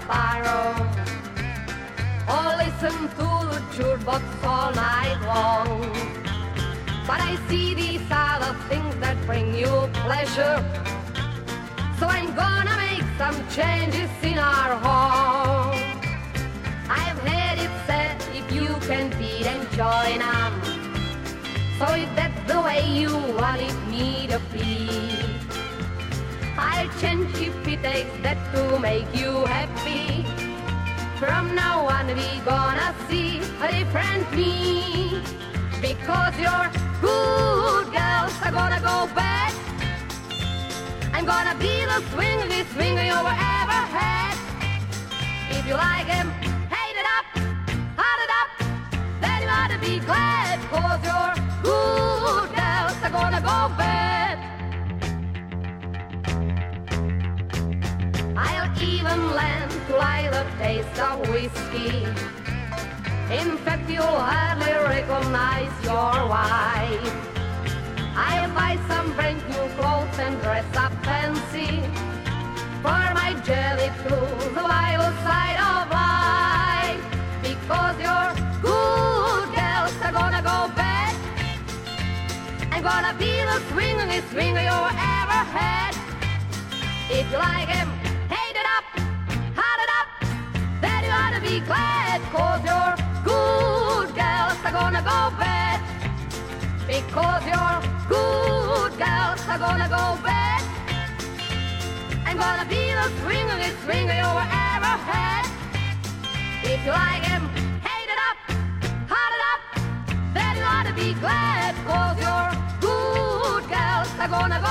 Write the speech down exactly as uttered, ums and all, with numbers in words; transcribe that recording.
spiral, or listen to the jukebox all night long. But I see these are the things that bring you pleasure, so I'm gonna make some changes in our home. I've heard it said if you can beat and join 'em, so if that's the way you wanted me to be, I'll change if it takes that to make you happy. From now on we gonna see a different me, because your good girls are gonna go bad. I'm gonna be the swingy swinger you ever had. If you like him, hate it up, hot it up, then you ought to be glad, cause your good girls are gonna go bad. I'll even learn to like the taste of whiskey. In fact, you'll hardly recognize your wife. I'll buy some brand new clothes and dress up fancy for my journey through the wild side of life, because your good girls are gonna go bad. I'm gonna be the swingingest swinger you ever had. If you like him, hate it up, hot it up, then you ought to be glad, cause your good girls are gonna go bad. Because your good girls are gonna go bad. I'm gonna be the swingingest swinger you ever had. If you like him, hate it up, hot it up, then you ought to be glad, cause your good girls are gonna go